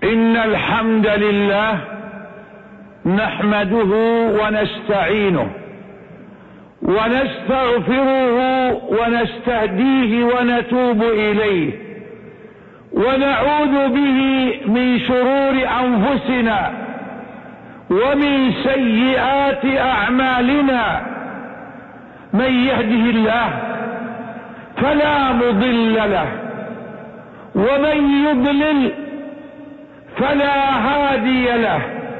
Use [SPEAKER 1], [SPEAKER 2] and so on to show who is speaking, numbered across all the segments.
[SPEAKER 1] إن الحمد لله نحمده ونستعينه ونستغفره ونستهديه ونتوب إليه ونعوذ به من شرور أنفسنا ومن سيئات أعمالنا. من يهده الله فلا مضل له ومن يضلل فلا هادي له،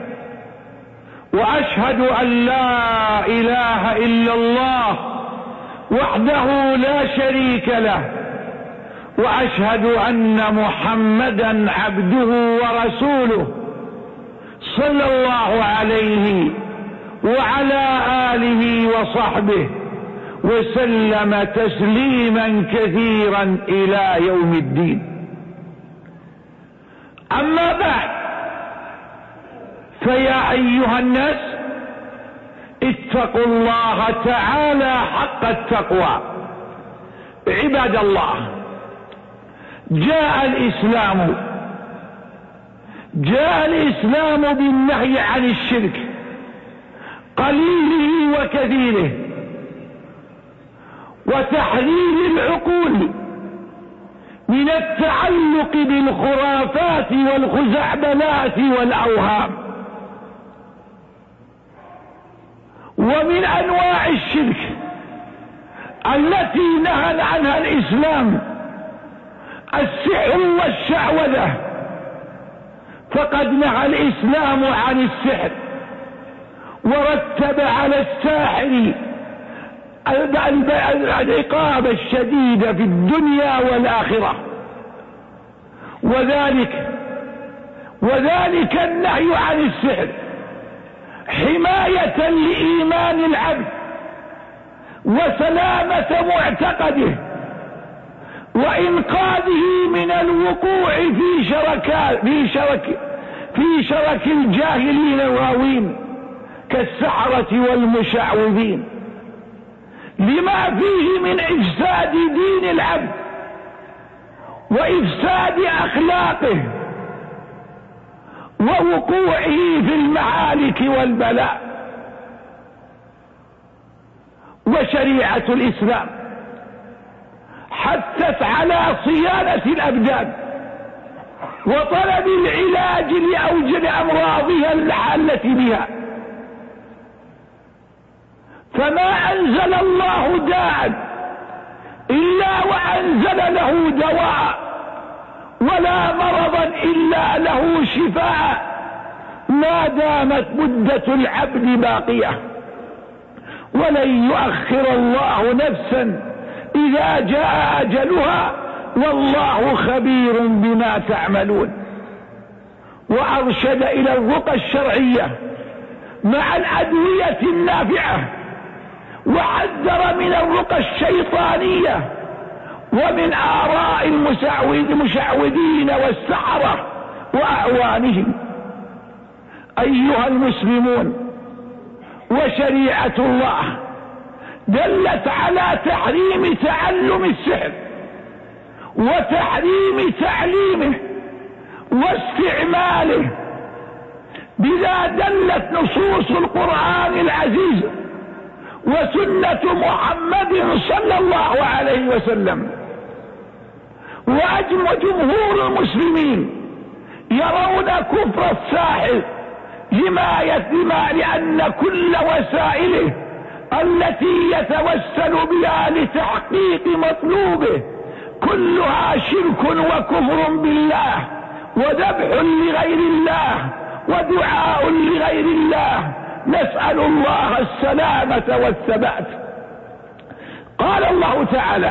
[SPEAKER 1] وأشهد أن لا إله إلا الله وحده لا شريك له، وأشهد أن محمدا عبده ورسوله صلى الله عليه وعلى آله وصحبه وسلم تسليما كثيرا إلى يوم الدين. أما بعد، فيا أيها الناس اتقوا الله تعالى حق التقوى. عباد الله، جاء الإسلام بالنهي عن الشرك قليله وكثيره، وتحرير العقول من التعلق بالخرافات والخزعبلات والأوهام. ومن أنواع الشرك التي نهى عنها الإسلام السحر والشعوذة، فقد نهى الإسلام عن السحر ورتب على الساحر العقاب الشديد في الدنيا والآخرة، وذلك النهي عن السحر حماية لإيمان العبد وسلامة معتقده وإنقاذه من الوقوع في شرك الجاهلين الغاوين كالسحرة والمشعوذين، لما فيه من إفساد دين العبد وإفساد أخلاقه ووقوعه في المهالك والبلاء. وشريعة الإسلام حثت على صيانة الأبدان وطلب العلاج لأوجد أمراضها الحالة بها، فما أنزل الله داء إلا وأنزل له دواء، ولا مرضا إلا له شفاء، ما دامت مدة العبد باقية، ولن يؤخر الله نفسا إذا جاء أجلها، والله خبير بما تعملون. وأرشد إلى الرقى الشرعية مع الأدوية النافعة، وحذر من الرقى الشيطانية ومن آراء المشعوذين والسحرة وأعوانهم. أيها المسلمون، وشريعة الله دلت على تحريم تعلم السحر وتحريم تعليمه واستعماله، بذا دلت نصوص القرآن العزيز وسنة محمد صلى الله عليه وسلم. وجمهور المسلمين يرون كفر الساحر لأن كل وسائله التي يتوسل بها لتحقيق مطلوبه كلها شرك وكفر بالله وذبح لغير الله ودعاء لغير الله، نسأل الله السلامة والثبات. قال الله تعالى: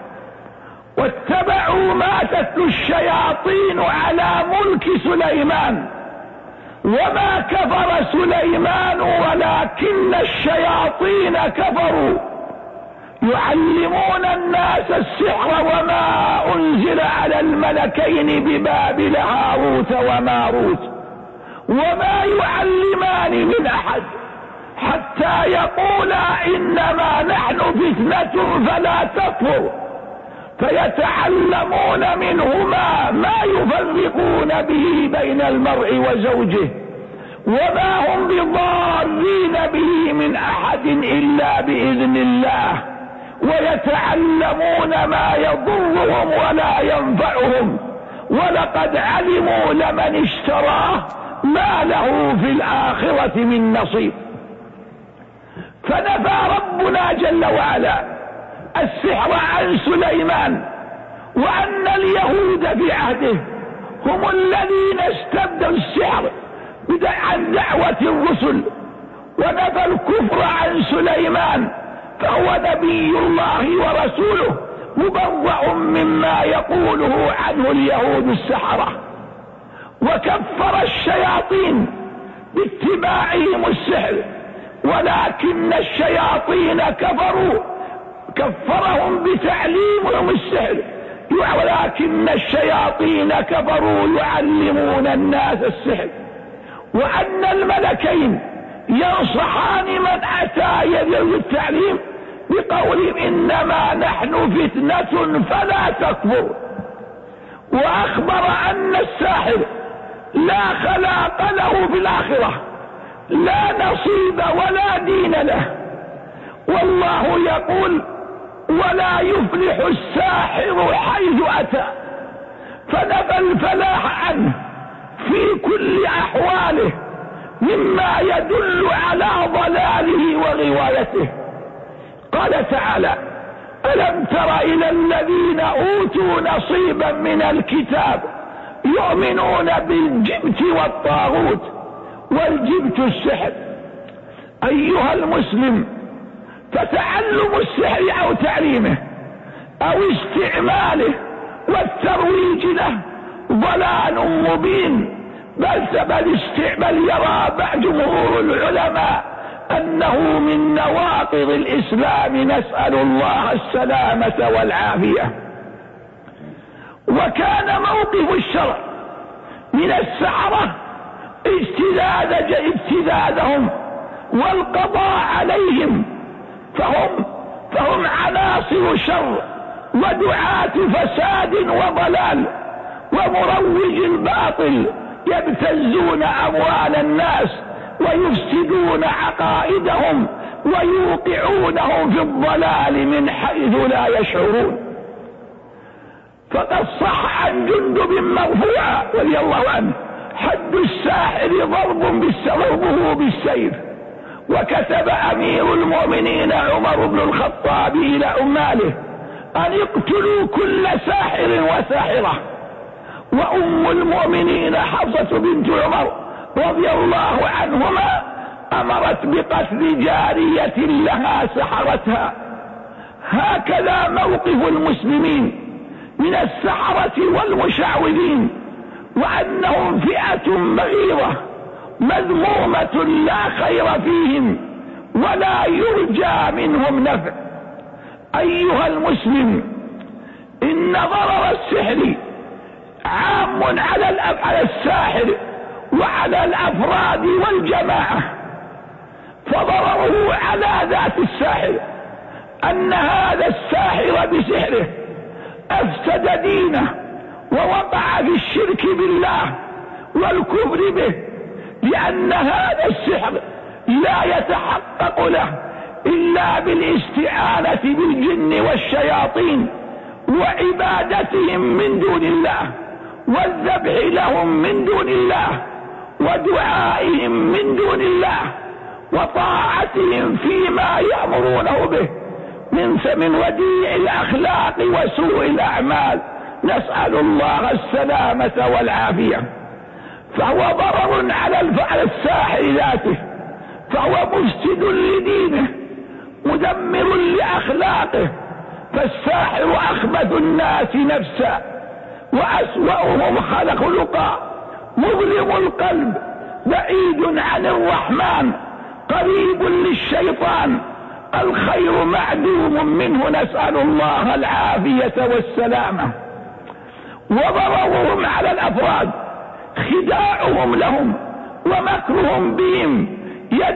[SPEAKER 1] واتبعوا ما تتلو الشياطين على ملك سليمان وما كفر سليمان ولكن الشياطين كفروا يعلمون الناس السحر وما أنزل على الملكين ببابل هاروت وماروت وما يعلمان من أحد حتى يقولا إنما نحن فتنة فلا تكفر فيتعلمون منهما ما يفرقون به بين المرء وزوجه، وما هم بضارين به من أحد إلا بإذن الله، ويتعلمون ما يضرهم ولا ينفعهم، ولقد علموا لمن اشتراه ما له في الآخرة من نصيب. فنفى ربنا جل وعلا السحر عن سليمان، وأن اليهود في عهده هم الذين استبدوا السحر عن دعوة الرسل، ونفى الكفر عن سليمان، فهو نبي الله ورسوله مبرأ مما يقوله عنه اليهود السحرة. وكفر الشياطين باتباعهم السحر، ولكن الشياطين كفرهم بتعليمهم السحر، ولكن الشياطين كفروا يعلمون الناس السحر. وأن الملكين ينصحان من أتى يدعو التعليم بقولهم إنما نحن فتنة فلا تكفر. وأخبر أن الساحر لا خلاق له في الآخرة، لا نصيب ولا دين له. والله يقول ولا يفلح الساحر حيث أتى، فنفى الفلاح عنه في كل أحواله مما يدل على ضلاله وغوايته. قال تعالى ألم تر إلى الذين أوتوا نصيبا من الكتاب يؤمنون بالجبت والطاغوت. والجبت السحر. أيها المسلم، فتعلم السحر أو تعليمه أو استعماله والترويج له ضلال مبين، بل يرى بعض جمهور العلماء أنه من نواقض الإسلام، نسأل الله السلامة والعافية. وكان موقف الشرع من السحرة اجتذاذهم والقضاء عليهم، فهم عناصر شر ودعاة فساد وضلال ومروج الباطل، يبتزون أموال الناس ويفسدون عقائدهم ويوقعونهم في الضلال من حيث لا يشعرون. فقد صح عن جندب مرفوعا رضي الله عنه حد الساحر ضربه بالسيف. وكتب أمير المؤمنين عمر بن الخطاب إلى عماله أن يقتلوا كل ساحر وساحرة. وأم المؤمنين حفصة بنت عمر رضي الله عنهما أمرت بقتل جارية لها سحرتها. هكذا موقف المسلمين من السحرة والمشعوذين، وأنهم فئة بغيضة مذمومة لا خير فيهم ولا يرجى منهم نفع. أيها المسلم، إن ضرر السحر عام على الساحر وعلى الأفراد والجماعة. فضرره على ذات الساحر أن هذا الساحر بسحره أفسد دينه ووقع في الشرك بالله والكفر به، لأن هذا السحر لا يتحقق له إلا بالاستعانة بالجن والشياطين وعبادتهم من دون الله والذبح لهم من دون الله ودعائهم من دون الله وطاعتهم فيما يأمرونه به من وديع الأخلاق وسوء الأعمال، نسأل الله السلامة والعافية. فهو ضرر على الساحر ذاته، فهو مفسد لدينه مدمر لأخلاقه. فالساحر أخبث الناس نفسا وأسوأهم خلقا، مظلم القلب، بعيد عن الرحمن، قريب للشيطان، الخير معدوم منه، نسأل الله العافية والسلامة. وضررهم على الأفراد خداعهم لهم ومكرهم بهم،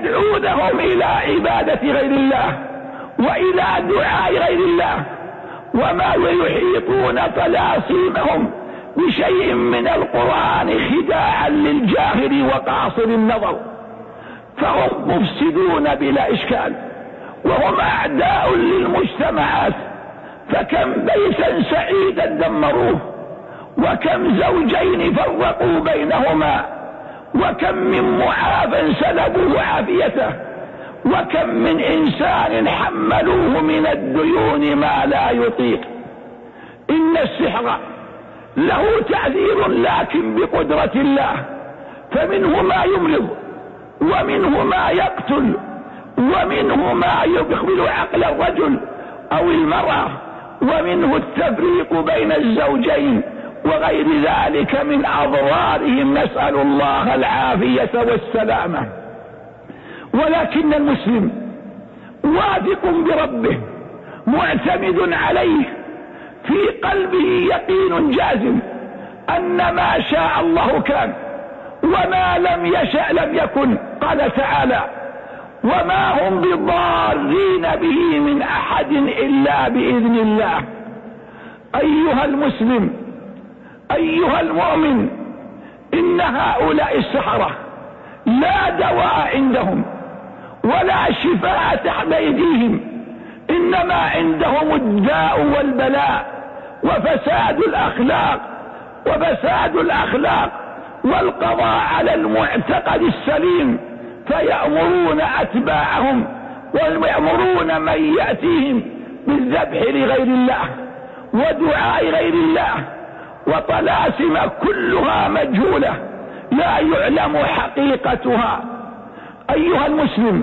[SPEAKER 1] يدعونهم إلى عبادة غير الله وإلى دعاء غير الله وما يحيطون طلاسيمهم بشيء من القرآن خداعا للجاهل وقاصر النظر، فهم مفسدون بلا إشكال، وهم أعداء للمجتمعات. فكم بيتا سعيدا دمروه، وكم زوجين فرقوا بينهما، وكم من معاف سلبوا عافيته، وكم من إنسان حملوه من الديون ما لا يطيق. إن السحر له تأثير لكن بقدرة الله، فمنه ما يمرض، ومنه ما يقتل، ومنه ما يخبل عقل الرجل أو المرأة، ومنه التفريق بين الزوجين وغير ذلك من أضرارهم، نسأل الله العافية والسلامة. ولكن المسلم واثق بربه معتمد عليه، في قلبه يقين جازم أن ما شاء الله كان، وما لم يشأ لم يكن. قال تعالى: وما هم بضارين به من أحد إلا بإذن الله. أيها المسلم، أيها المؤمن، إن هؤلاء السحرة لا دواء عندهم ولا شفاء تحت أيديهم، إنما عندهم الداء والبلاء وفساد الأخلاق والقضاء على المعتقد السليم، فيأمرون أتباعهم ويأمرون من يأتيهم بالذبح لغير الله ودعاء غير الله، وطلاسم كلها مجهولة لا يعلم حقيقتها. أيها المسلم،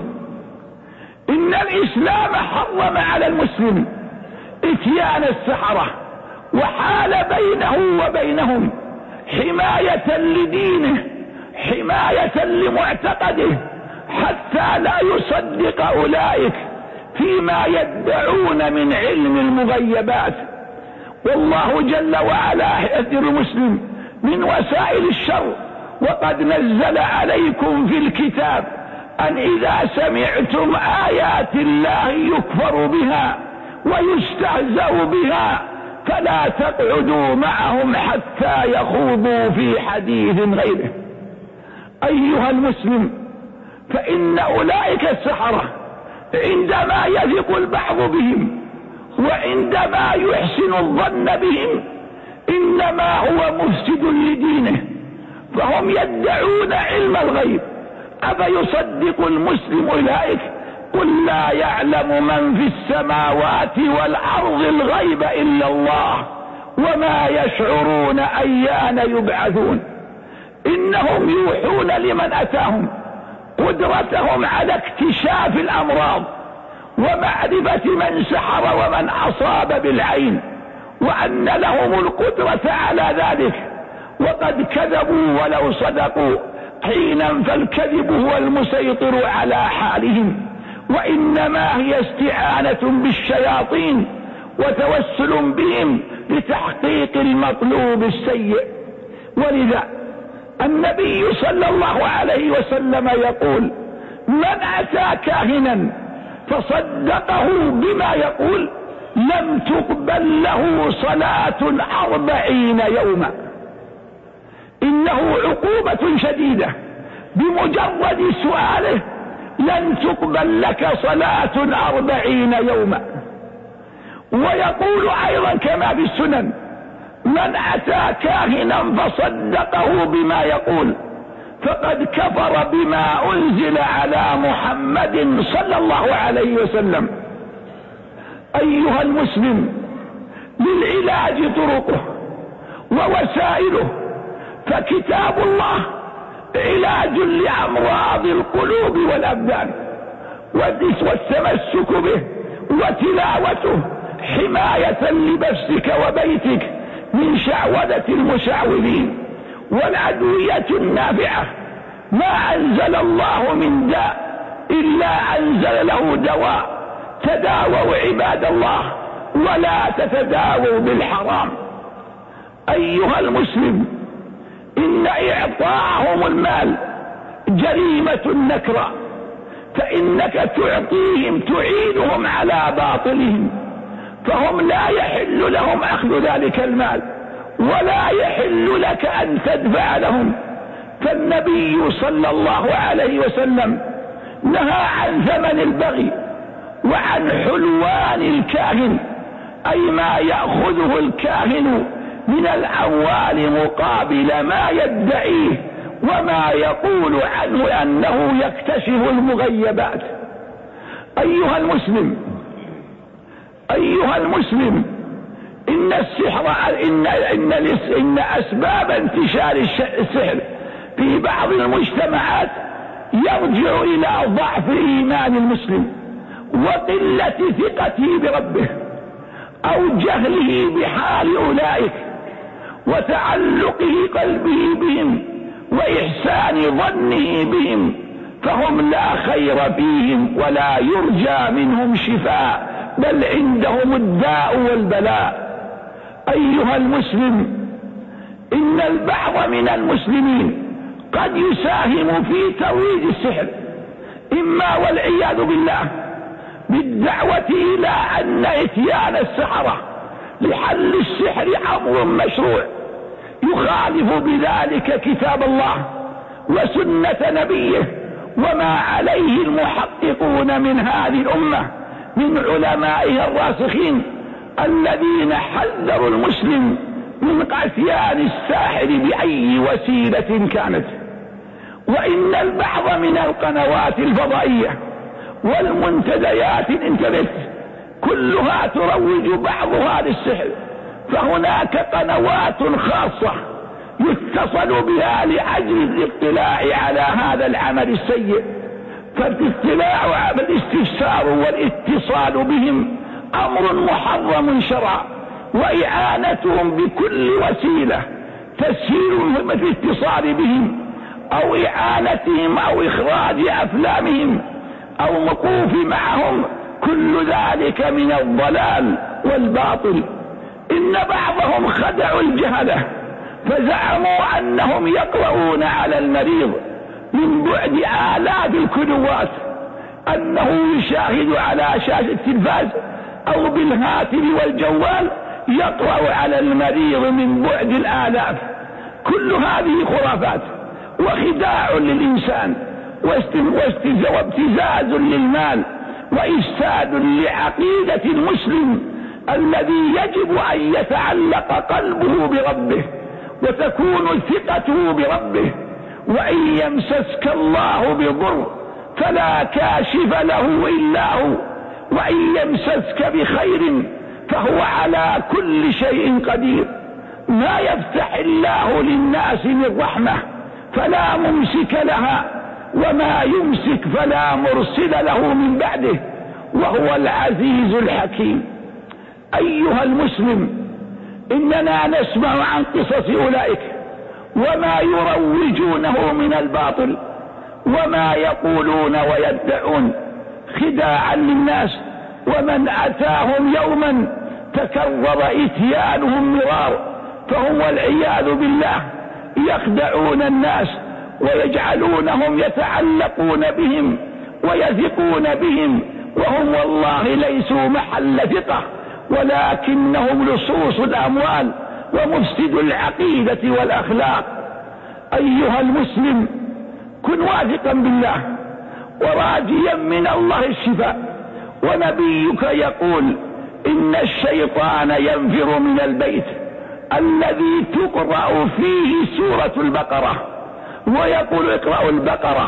[SPEAKER 1] إن الإسلام حرم على المسلم إتيان السحرة، وحال بينه وبينهم حماية لدينه، حماية لمعتقده، حتى لا يصدق أولئك فيما يدعون من علم المغيبات. والله جل وعلا يحذر المسلم من وسائل الشر، وقد نزل عليكم في الكتاب أن إذا سمعتم آيات الله يكفر بها ويستهزأ بها فلا تقعدوا معهم حتى يخوضوا في حديث غيره. أيها المسلم، فإن أولئك السحرة عندما يثق البعض بهم وعندما يحسن الظن بهم إنما هو مفسد لدينه، فهم يدعون علم الغيب. أفيصدق المسلم أولئك؟ قل لا يعلم من في السماوات والأرض الغيب إلا الله وما يشعرون أيان يبعثون. إنهم يوحون لمن أتاهم قدرتهم على اكتشاف الأمراض ومعرفة من سحر ومن أصاب بالعين، وأن لهم القدرة على ذلك، وقد كذبوا ولو صدقوا حينا، فالكذب هو المسيطر على حالهم، وإنما هي استعانة بالشياطين وتوسل بهم لتحقيق المطلوب السيء. ولذا النبي صلى الله عليه وسلم يقول: من أتى كاهنا فصدقه بما يقول لم تقبل له صلاة 40 يوما. إنه عقوبة شديدة، بمجرد سؤاله لن تقبل لك صلاة 40 يوما. ويقول أيضا كما في السنن: من أتى كاهنا فصدقه بما يقول فقد كفر بما أنزل على محمد صلى الله عليه وسلم. أيها المسلم، للعلاج طرقه ووسائله، فكتاب الله علاج لأمراض القلوب والأبدان، والتمسك به وتلاوته حماية لنفسك وبيتك من شعوذة المشعوذين. والأدوية النافعة ما أنزل الله من داء إلا أنزل له دواء. تداووا عباد الله ولا تتداووا بالحرام. أيها المسلم، إن إعطاءهم المال جريمة نكرة، فإنك تعطيهم تعينهم على باطلهم، فهم لا يحل لهم أخذ ذلك المال، ولا يحل لك أن تدفع لهم. فالنبي صلى الله عليه وسلم نهى عن ثمن البغي وعن حلوان الكاهن، أي ما يأخذه الكاهن من الأموال مقابل ما يدعيه وما يقول عنه أنه يكتشف المغيبات. أيها المسلم، إن السحر إن أسباب انتشار السحر في بعض المجتمعات يرجع إلى ضعف إيمان المسلم وقلة ثقته بربه أو جهله بحال أولئك وتعلقه قلبه بهم وإحسان ظنه بهم، فهم لا خير فيهم ولا يرجى منهم شفاء، بل عندهم الداء والبلاء. أيها المسلم، إن البعض من المسلمين قد يساهم في ترويج السحر، إما والعياذ بالله بالدعوة إلى أن إتيان السحرة لحل السحر أمر مشروع يخالف بذلك كتاب الله وسنة نبيه وما عليه المحققون من هذه الأمة من علمائها الراسخين الذين حذروا المسلم من اتيان الساحر بأي وسيلة كانت. وإن البعض من القنوات الفضائية والمنتديات الانترنت كلها تروج بعضها للسحر، فهناك قنوات خاصة يتصل بها لأجل الاطلاع على هذا العمل السيء، فالاطلاع على الاستفسار والاتصال بهم أمر محرم شرعا، وإعانتهم بكل وسيلة تسهيلهم في الاتصال بهم أو إعانتهم أو إخراج أفلامهم أو الوقوف معهم، كل ذلك من الضلال والباطل. إن بعضهم خدعوا الجهلة فزعموا أنهم يقرؤون على المريض من بعد آلاف الكدوات، أنه يشاهد على شاشة التلفاز أو بالهاتف والجوال يقرأ على المريض من بعد الآلاف. كل هذه خرافات وخداع للإنسان وابتزاز للمال وإفساد لعقيدة المسلم الذي يجب أن يتعلق قلبه بربه وتكون ثقته بربه. وإن يمسسك الله بضر فلا كاشف له إلا هو، وإن يمسسك بخير فهو على كل شيء قدير. ما يفتح الله للناس من رحمة فلا ممسك لها، وما يمسك فلا مرسل له من بعده، وهو العزيز الحكيم. أيها المسلم، إننا نسمع عن قصص أولئك وما يروجونه من الباطل وما يقولون ويدعون خداعا للناس، ومن أتاهم يوما تكرر إتيانهم مرار، فهم والعياذ بالله يخدعون الناس ويجعلونهم يتعلقون بهم ويثقون بهم، وهم والله ليسوا محل ثقة، ولكنهم لصوص الأموال ومفسد العقيدة والأخلاق. أيها المسلم، كن واثقا بالله وراجيا من الله الشفاء، ونبيك يقول إن الشيطان ينفر من البيت الذي تقرأ فيه سورة البقرة، ويقول اقرأوا البقرة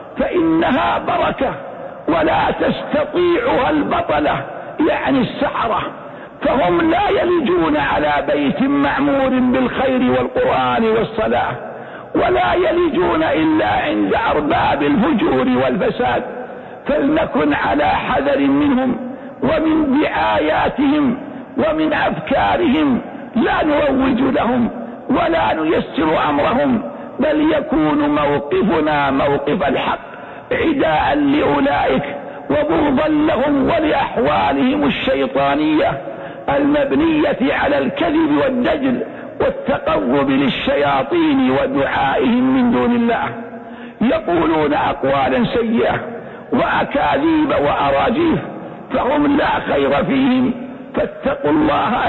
[SPEAKER 1] فإنها بركة ولا تستطيعها البطلة، يعني السحرة، فهم لا يلجون على بيت معمور بالخير والقرآن والصلاة، ولا يلجون إلا عند أرباب الفجور والفساد. فلنكن على حذر منهم ومن دعاياتهم ومن أفكارهم، لا نروج لهم ولا نيسر أمرهم، بل يكون موقفنا موقف الحق عداء لأولئك وبغضا لهم ولأحوالهم الشيطانية المبنية على الكذب والدجل والتقرب للشياطين ودعائهم من دون الله. يقولون أقوالا سيئة وأكاذيب وأراجيف، فهم لا خير فيهم، فاتقوا الله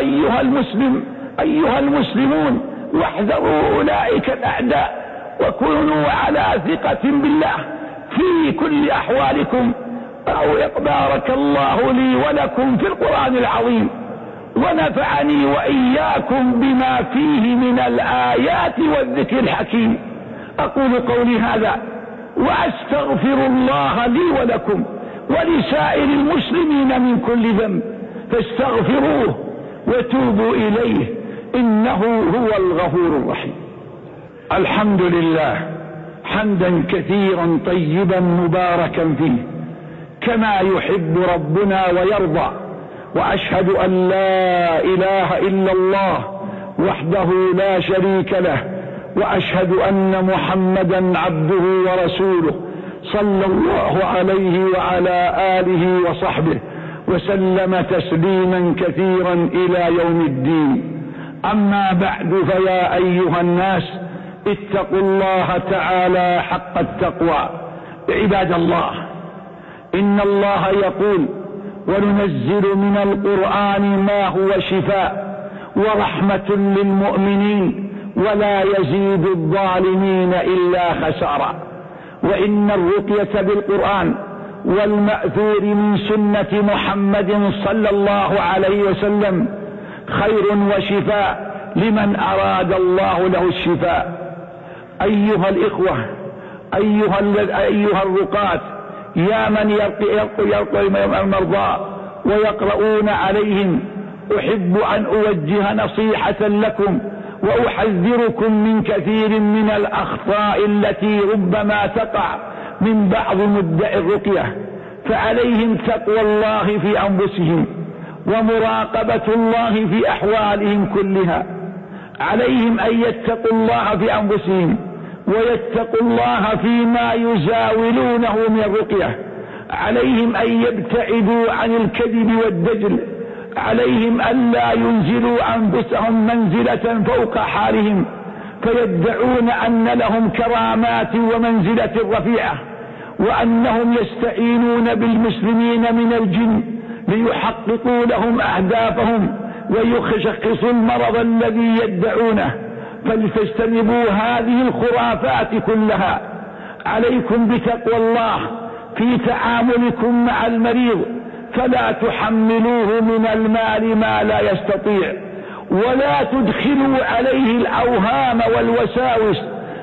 [SPEAKER 1] أيها المسلمون، واحذروا أولئك الأعداء، وكونوا على ثقة بالله في كل أحوالكم. بارك الله لي ولكم في القرآن العظيم، ونفعني وإياكم بما فيه من الآيات والذكر الحكيم. أقول قولي هذا وأستغفر الله لي ولكم ولسائر المسلمين من كل ذنب، فاستغفروه وتوبوا إليه إنه هو الغفور الرحيم. الحمد لله حمدا كثيرا طيبا مباركا فيه كما يحب ربنا ويرضى، وأشهد أن لا إله إلا الله وحده لا شريك له، وأشهد أن محمدا عبده ورسوله صلى الله عليه وعلى آله وصحبه وسلم تسليما كثيرا إلى يوم الدين. أما بعد، فيا أيها الناس اتقوا الله تعالى حق التقوى. عباد الله، إن الله يقول: وننزل من القرآن ما هو شفاء ورحمة للمؤمنين ولا يزيد الظالمين إلا خسارا. وإن الرقية بالقرآن والمأثور من سنة محمد صلى الله عليه وسلم خير وشفاء لمن أراد الله له الشفاء. أيها الإخوة، أيها الرقاة، يا من يرقي المرضى ويقرؤون عليهم، أحب أن أوجه نصيحة لكم وأحذركم من كثير من الأخطاء التي ربما تقع من بعض مدعي الرقية. فعليهم تقوى الله في أنفسهم ومراقبة الله في أحوالهم كلها. عليهم أن يتقوا الله في أنفسهم ويتقوا الله فيما يزاولونه من الرقية. عليهم أن يبتعدوا عن الكذب والدجل. عليهم أن لا ينزلوا أنفسهم منزلة فوق حالهم فيدعون أن لهم كرامات ومنزلة رفيعة، وأنهم يستعينون بالمسلمين من الجن ليحققوا لهم أهدافهم ويشخصوا المرض الذي يدعونه. فلتجتنبوا هذه الخرافات كلها. عليكم بتقوى الله في تعاملكم مع المريض، فلا تحملوه من المال ما لا يستطيع، ولا تدخلوا عليه الأوهام والوساوس،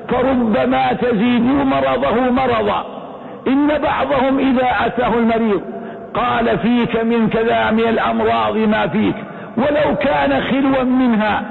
[SPEAKER 1] فربما تزيدوا مرضه مرضا. إن بعضهم إذا أتاه المريض قال: فيك من كذا من الأمراض ما فيك، ولو كان خلوا منها،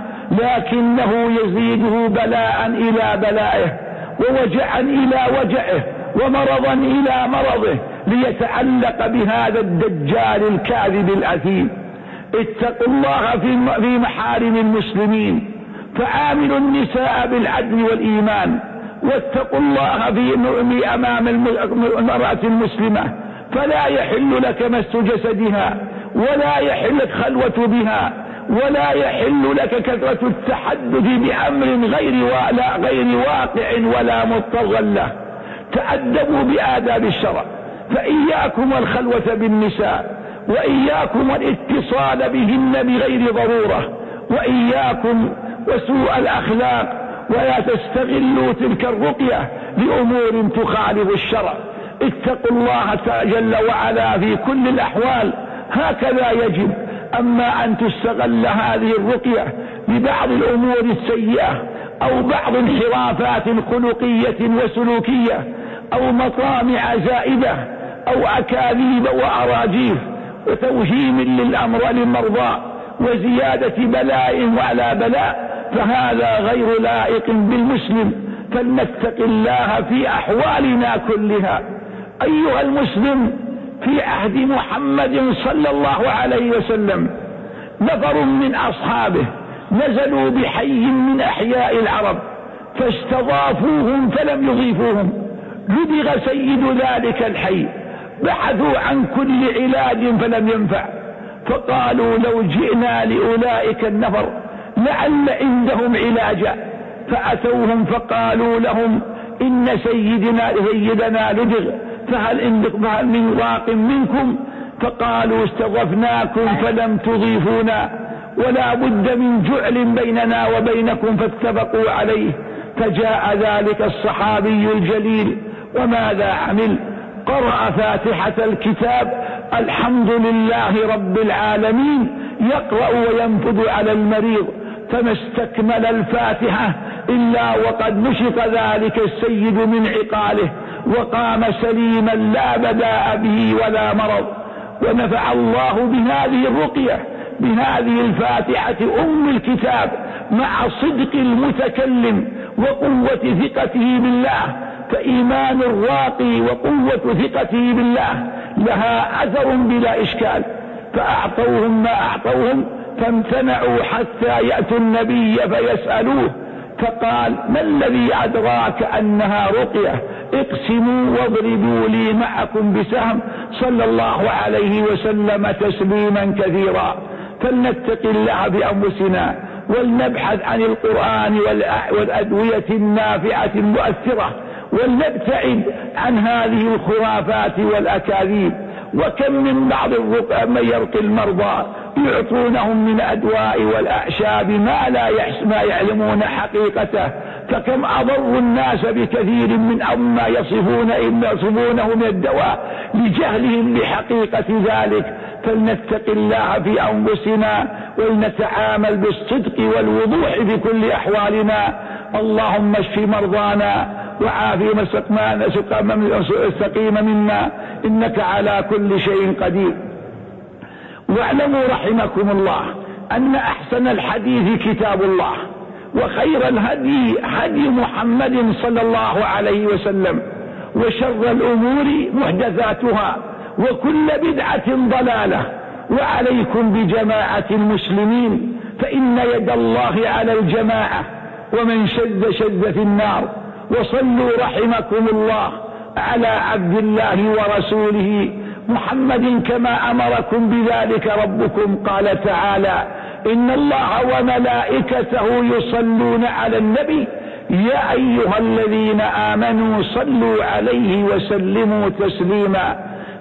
[SPEAKER 1] لكنه يزيده بلاء إلى بلائه، ووجعا إلى وجعه، ومرضا إلى مرضه، ليتعلق بهذا الدجال الكاذب الأثيم. اتقوا الله في محارم المسلمين، فعاملوا النساء بالعدل والإيمان، واتقوا الله في أمام المرأة المسلمة، فلا يحل لك مس جسدها، ولا يحل لك خلوة بها، ولا يحل لك كثرة التحدث بأمر غير واقع ولا مضطر له. تأدبوا بآداب الشرع، فإياكم والخلوة بالنساء، وإياكم والاتصال بهن بغير ضرورة، وإياكم وسوء الأخلاق، ولا تستغلوا تلك الرقية لأمور تخالف الشرع. اتقوا الله جل وعلا في كل الأحوال، هكذا يجب. أما أن تستغل هذه الرقية لبعض الأمور السيئة أو بعض انحرافات خلقية وسلوكية أو مطامع زائدة أو أكاذيب وأراجيف وتوهيم للمرضى وزيادة بلاء وعلى بلاء، فهذا غير لائق بالمسلم. فلنتق الله في أحوالنا كلها. أيها المسلم، في عهد محمد صلى الله عليه وسلم نفر من أصحابه نزلوا بحي من أحياء العرب فاستضافوهم فلم يضيفوهم. لدغ سيد ذلك الحي، بحثوا عن كل علاج فلم ينفع، فقالوا: لو جئنا لأولئك النفر لعل عندهم علاجا. فأتوهم فقالوا لهم: إن سيدنا لدغ، فهل من راق منكم؟ فقالوا استضفناكم فلم تضيفونا ولا بد من جعل بيننا وبينكم، فاتفقوا عليه. فجاء ذلك الصحابي الجليل وماذا عمل؟ قرأ فاتحة الكتاب الحمد لله رب العالمين، يقرأ وينفذ على المريض، فما استكمل الفاتحة إلا وقد نشط ذلك السيد من عقاله وقام سليما لا بداء به ولا مرض. ونفع الله بهذه الرقية بهذه الفاتحة أم الكتاب مع صدق المتكلم وقوة ثقته بالله، فإيمان الراقي وقوة ثقته بالله لها أثر بلا إشكال. فأعطوهم ما أعطوهم فامتنعوا حتى يأتوا النبي فيسألوه، فقال ما الذي أدراك أنها رقية؟ اقسموا واضربوا لي معكم بسهم. صلى الله عليه وسلم تسليما كثيرا. فلنتق الله بأنفسنا ولنبحث عن القرآن والأدوية النافعة المؤثرة، ولنبتعد عن هذه الخرافات والأكاذيب. وكم من بعض الرقى من يرقي المرضى يعطونهم من أدواء والأعشاب ما يعلمون حقيقته، فكم أضروا الناس بكثير من أما يصفونه من الدواء لجهلهم بحقيقة ذلك. فلنتق الله في أنفسنا ولنتعامل بالصدق والوضوح في كل أحوالنا. اللهم اشف مرضانا وعافي من السقيم منا، إنك على كل شيء قدير. واعلموا رحمكم الله أن أحسن الحديث كتاب الله، وخير الهدي هدي محمد صلى الله عليه وسلم، وشر الأمور محدثاتها، وكل بدعة ضلالة. وعليكم بجماعة المسلمين، فإن يد الله على الجماعة، ومن شذ في النار. وصلوا رحمكم الله على عبد الله ورسوله محمد كما أمركم بذلك ربكم. قال تعالى إن الله وملائكته يصلون على النبي يا أيها الذين آمنوا صلوا عليه وسلموا تسليما.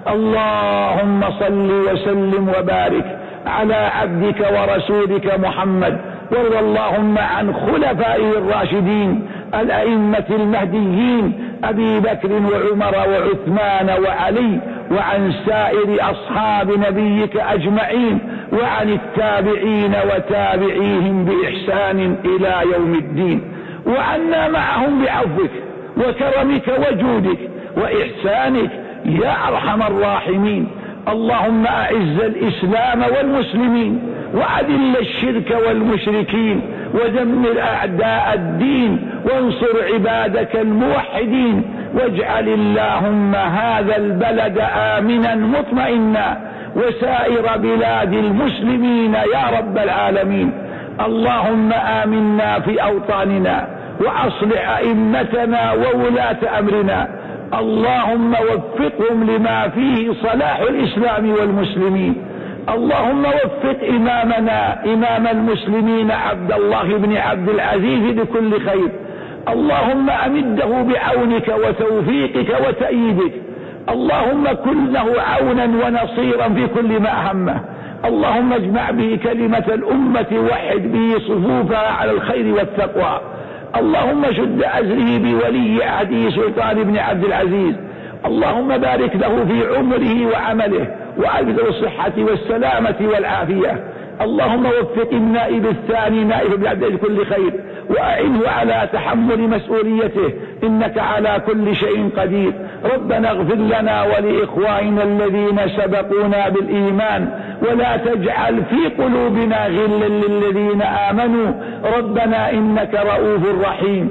[SPEAKER 1] اللهم صل وسلم وبارك على عبدك ورسولك محمد، وارض اللهم عن خلفائه الراشدين الأئمة المهديين أبي بكر وعمر وعثمان وعلي، وعن سائر أصحاب نبيك أجمعين، وعن التابعين وتابعيهم بإحسان إلى يوم الدين، وعنا معهم بعفوك وكرمك وجودك وإحسانك يا أرحم الراحمين. اللهم أعز الإسلام والمسلمين، وأذل الشرك والمشركين، ودمر أعداء الدين، وانصر عبادك الموحدين، واجعل اللهم هذا البلد آمنا مطمئنا، وسائر بلاد المسلمين يا رب العالمين. اللهم آمنا في أوطاننا، وأصلح أئمتنا وولاة أمرنا، اللهم وفقهم لما فيه صلاح الإسلام والمسلمين. اللهم وفق إمامنا إمام المسلمين عبد الله بن عبد العزيز بكل خير، اللهم أمده بعونك وتوفيقك وتأييدك، اللهم كن له عونا ونصيرا في كل ما أهمه. اللهم اجمع به كلمة الأمة، وحد به صفوفها على الخير والتقوى. اللهم شد أزره بولي عهده سلطان بن عبد العزيز، اللهم بارك له في عمره وعمله، وأبدل الصحة والسلامة والعافية. اللهم وفق النائب الثاني نائب بن عبد كل خير، وأعنه على تحمل مسؤوليته، إنك على كل شيء قدير. ربنا اغفر لنا ولإخواننا الذين سبقونا بالإيمان، ولا تجعل في قلوبنا غلا للذين آمنوا، ربنا إنك رؤوف رحيم.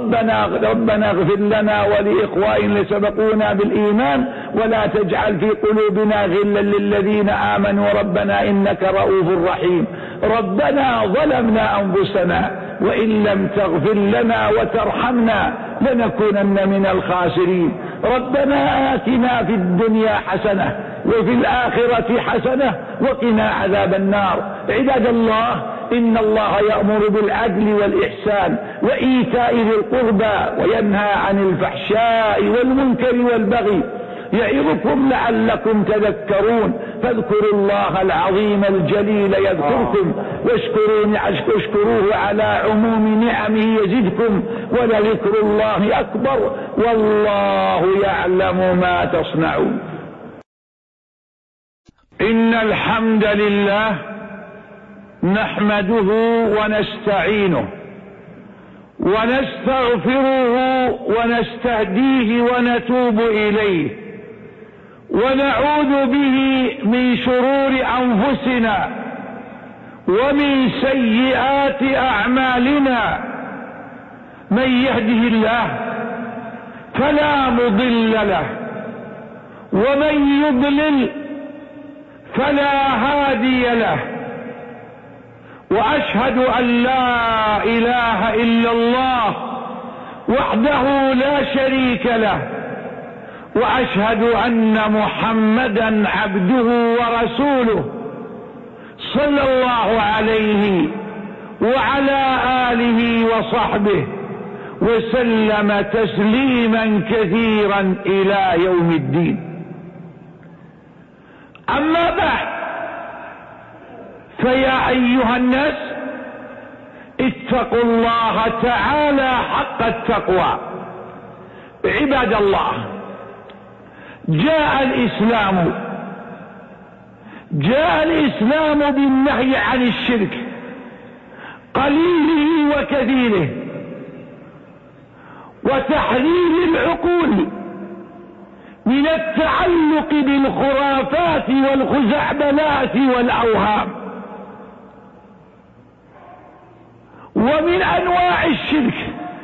[SPEAKER 1] ربنا اغفر لنا ولإخواننا الذين سبقونا بالإيمان، ولا تجعل في قلوبنا غلا للذين آمنوا، ربنا إنك رؤوف رحيم. ربنا ظلمنا أنفسنا، وإن لم تغفر لنا وترحمنا لنكونن من الخاسرين. ربنا آتنا في الدنيا حسنة وفي الآخرة حسنة وقنا عذاب النار. عباد الله، إن الله يأمر بالعدل والإحسان وإيتاء ذي القربى، وينهى عن الفحشاء والمنكر والبغي، يعظكم لعلكم تذكرون. فاذكروا الله العظيم الجليل يذكركم واشكروه على عموم نعمه يزدكم ولذكر الله أكبر والله يعلم ما تصنعون. إن الحمد لله نحمده ونستعينه ونستغفره ونستهديه ونتوب إليه ونعوذ به من شرور أنفسنا ومن سيئات أعمالنا. من يهده الله فلا مضل له ومن يضلل فلا هادي له، وأشهد أن لا إله إلا الله وحده لا شريك له، وأشهد أن محمدا عبده ورسوله صلى الله عليه وعلى آله وصحبه وسلم تسليما كثيرا إلى يوم الدين. أما بعد، فيا أيها الناس اتقوا الله تعالى حق التقوى. عباد الله، جاء الإسلام بالنهي عن الشرك قليله وكثيره وتحرير العقول من التعلق بالخرافات والخزعبلات والأوهام. ومن أنواع الشرك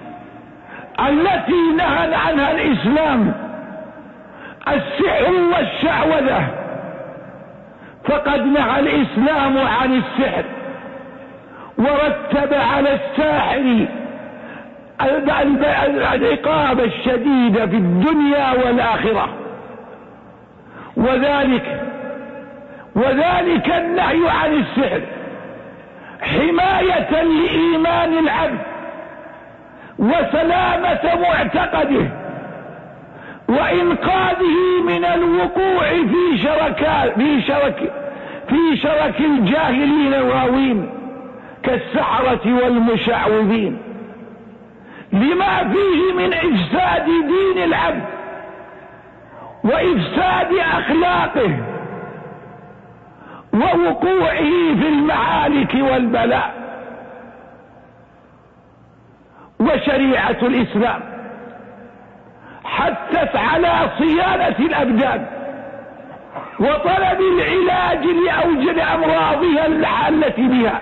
[SPEAKER 1] التي نهى عنها الإسلام السحر والشعوذة، فقد نهى الإسلام عن السحر ورتب على الساحر العقاب الشديد في الدنيا والآخرة، وذلك النهي عن السحر حماية لإيمان العبد وسلامة معتقده وإنقاذه من الوقوع في شرك الجاهلين الغاوين كالسحرة والمشعوذين، لما فيه من إفساد دين العبد وإفساد أخلاقه ووقوعه في المعارك والبلاء. وشريعة الإسلام حثت على صيانة الأبدان وطلب العلاج لأوجد أمراضها الحالة بها،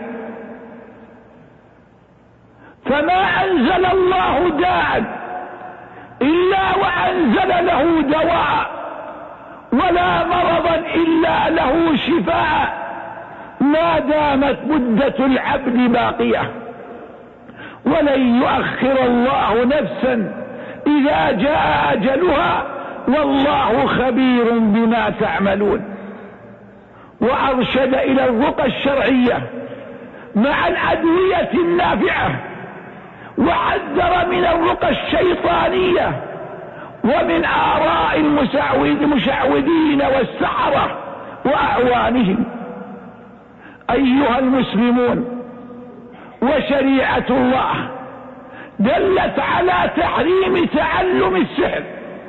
[SPEAKER 1] فما أنزل الله داء إلا وأنزل له دواء، ولا مرضا إلا له شفاء ما دامت مدة العبد باقية، ولن يؤخر الله نفسا إذا جاء أجلها والله خبير بما تعملون. وأرشد إلى الرقى الشرعية مع الأدوية النافعة، وحذر من الرقى الشيطانية ومن آراء المشعوذين والسحرة وأعوانهم. أيها المسلمون، وشريعة الله دلت على تحريم تعلم السحر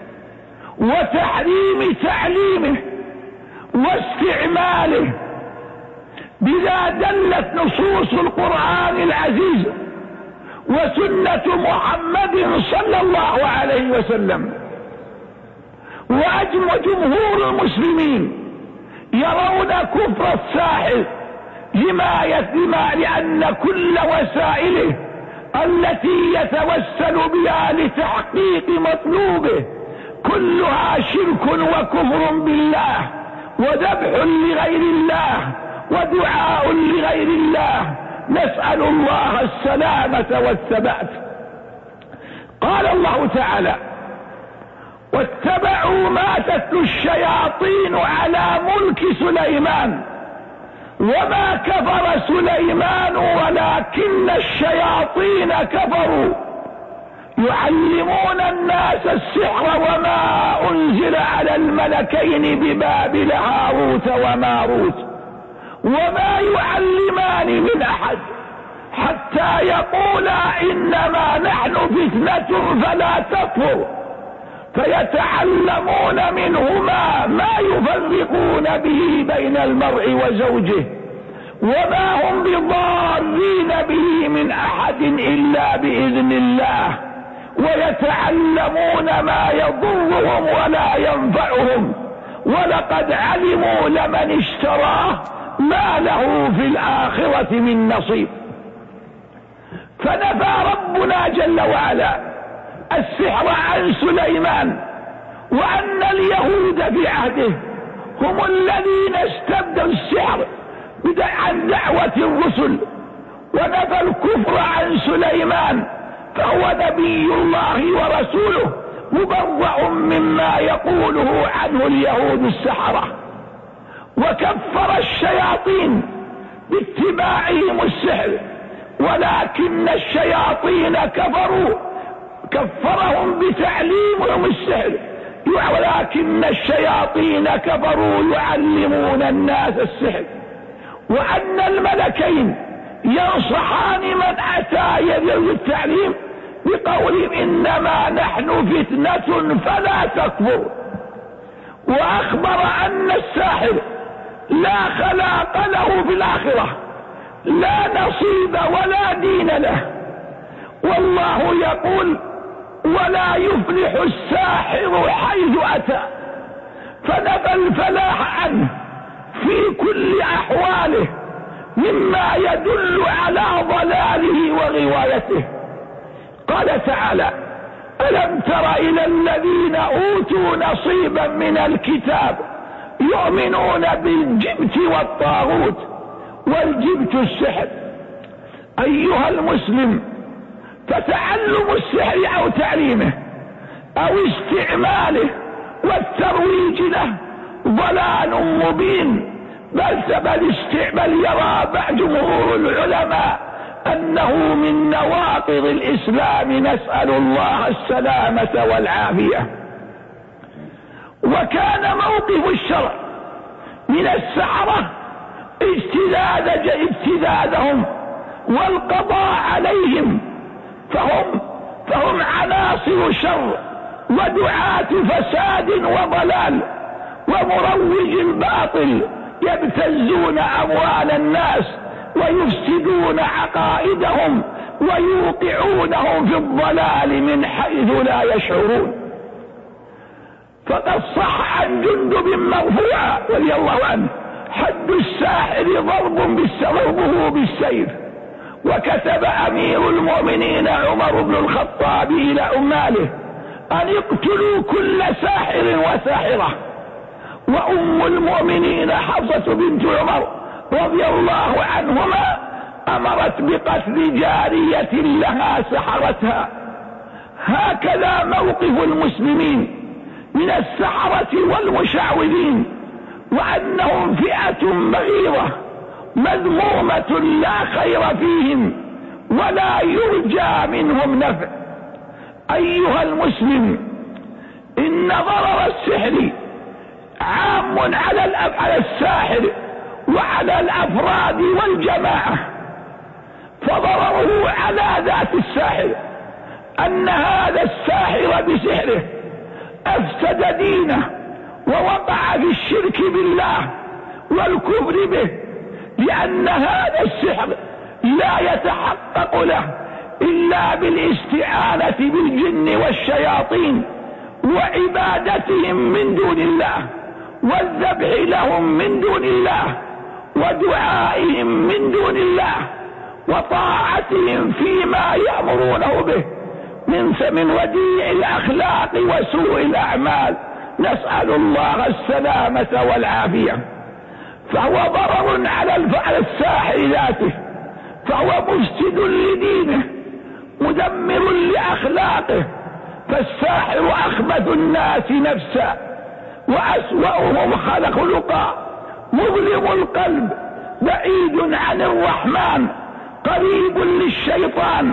[SPEAKER 1] وتحريم تعليمه واستعماله، بذا دلت نصوص القرآن العزيز وسنة محمد صلى الله عليه وسلم. وأجمع جمهور المسلمين يرون كفر الساحر لأن كل وسائله التي يتوسل بها لتحقيق مطلوبه كلها شرك وكفر بالله وذبح لغير الله ودعاء لغير الله، نسأل الله السلامة والثبات. قال الله تعالى: واتبعوا ما تتلو الشياطين على ملك سليمان وما كفر سليمان ولكن الشياطين كفروا يعلمون الناس السحر وما أنزل على الملكين ببابل هاروت وماروت وما يعلمان من أحد حتى يقولا إنما نحن فتنة فلا تكفر، فيتعلمون منهما ما يفرقون به بين المرء وزوجه وما هم بضارين به من أحد إلا بإذن الله، ويتعلمون ما يضرهم ولا ينفعهم، ولقد علموا لمن اشتراه ما له في الآخرة من نصيب. فنفى ربنا جل وعلا السحر عن سليمان، وأن اليهود في عهده هم الذين استبدلوا السحر عن دعوة الرسل، ونفى الكفر عن سليمان، فهو نبي الله ورسوله مبرأ مما يقوله عنه اليهود السحرة. وكفر الشياطين باتباعهم السحر، ولكن الشياطين كفرهم بتعليمهم السحر، ولكن الشياطين كفروا يعلمون الناس السحر. وأن الملكين ينصحان من أتى يدعو التعليم بقولهم إنما نحن فتنة فلا تكفر، وأخبر أن الساحر لا خلاق له في الآخرة، لا نصيب ولا دين له. والله يقول ولا يفلح الساحر حيث أتى، فنفى الفلاح عنه في كل أحواله مما يدل على ضلاله وغوايته. قال تعالى ألم تر إلى الذين أوتوا نصيبا من الكتاب يؤمنون بالجبت والطاغوت، والجبت السحر. أيها المسلم، فتعلم السحر أو تعليمه أو استعماله والترويج له ضلال مبين، بل يرى بعض جمهور العلماء أنه من نواقض الإسلام، نسأل الله السلامة والعافية. وكان موقف الشرع من السحرة اجتذاذهم والقضاء عليهم، فهم عناصر شر ودعاة فساد وضلال ومروج الباطل، يبتزون أموال الناس ويفسدون عقائدهم ويوقعونهم في الضلال من حيث لا يشعرون. فقد صح عن جندب مرفوعا رضي الله عنه حد الساحر ضربه بالسيف. وكتب أمير المؤمنين عمر بن الخطاب إلى عماله أن يقتلوا كل ساحر وساحرة. وأم المؤمنين حفصة بنت عمر رضي الله عنهما أمرت بقتل جارية لها سحرتها. هكذا موقف المسلمين من السحرة والمشعوذين، وأنهم فئة بغيضة مذمومة لا خير فيهم ولا يرجى منهم نفع. أيها المسلم، إن ضرر السحر عام على الساحر وعلى الأفراد والجماعة. فضرره على ذات الساحر أن هذا الساحر بسحره أفسد دينه ووقع في الشرك بالله والكفر به، لأن هذا السحر لا يتحقق له إلا بالاستعانة بالجن والشياطين وعبادتهم من دون الله والذبح لهم من دون الله ودعائهم من دون الله وطاعتهم فيما يأمرونه به من وديع الأخلاق وسوء الأعمال، نسأل الله السلامة والعافية. فهو ضرر على الساحر ذاته، فهو مفسد لدينه مدمر لأخلاقه. فالساحر أخبث الناس نفسا وأسوأهم خلقا، مظلم القلب، بعيد عن الرحمن، قريب للشيطان،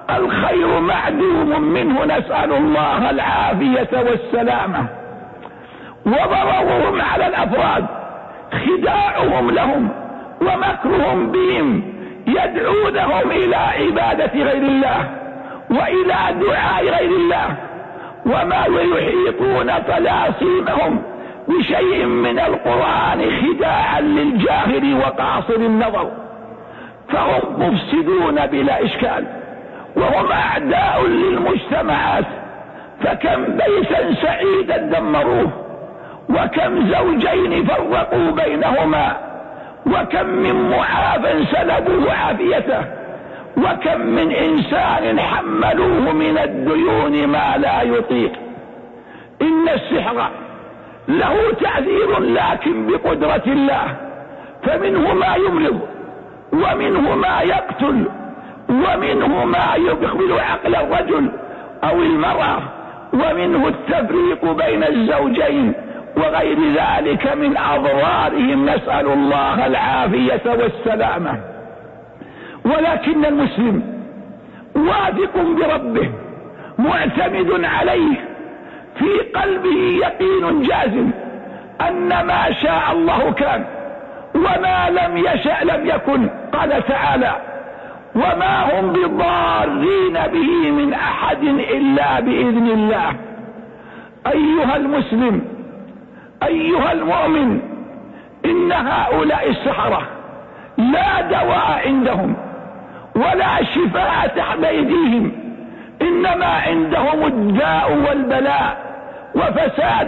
[SPEAKER 1] الخير معدوم منه، نسأل الله العافية والسلامة. وضررهم على الأفراد، خداعهم لهم ومكرهم بهم، يدعونهم إلى عبادة غير الله وإلى دعاء غير الله، وما يحيطون طلاسيمهم بشيء من القرآن خداعا للجاهل وقاصر النظر، فهم مفسدون بلا إشكال، وهم أعداء للمجتمعات. فكم بيتا سعيدا دمروه، وكم زوجين فرقوا بينهما، وكم من معاف سلبوا عافيته، وكم من إنسان حملوه من الديون ما لا يطيق. إن السحر له تأثير لكن بقدرة الله، فمنه ما يمرض، ومنه ما يقتل، ومنه ما يخبل عقل الرجل أو المرأة، ومنه التفريق بين الزوجين وغير ذلك من أضرارهم، نسأل الله العافية والسلامة. ولكن المسلم واثق بربه معتمد عليه، في قلبه يقين جازم أن ما شاء الله كان، وما لم يشأ لم يكن. قال تعالى: وما هم بضارين به من أحد إلا بإذن الله. أيها المسلم، أيها المؤمن، إن هؤلاء السحرة لا دواء عندهم ولا شفاء تحت أيديهم، إنما عندهم الداء والبلاء وفساد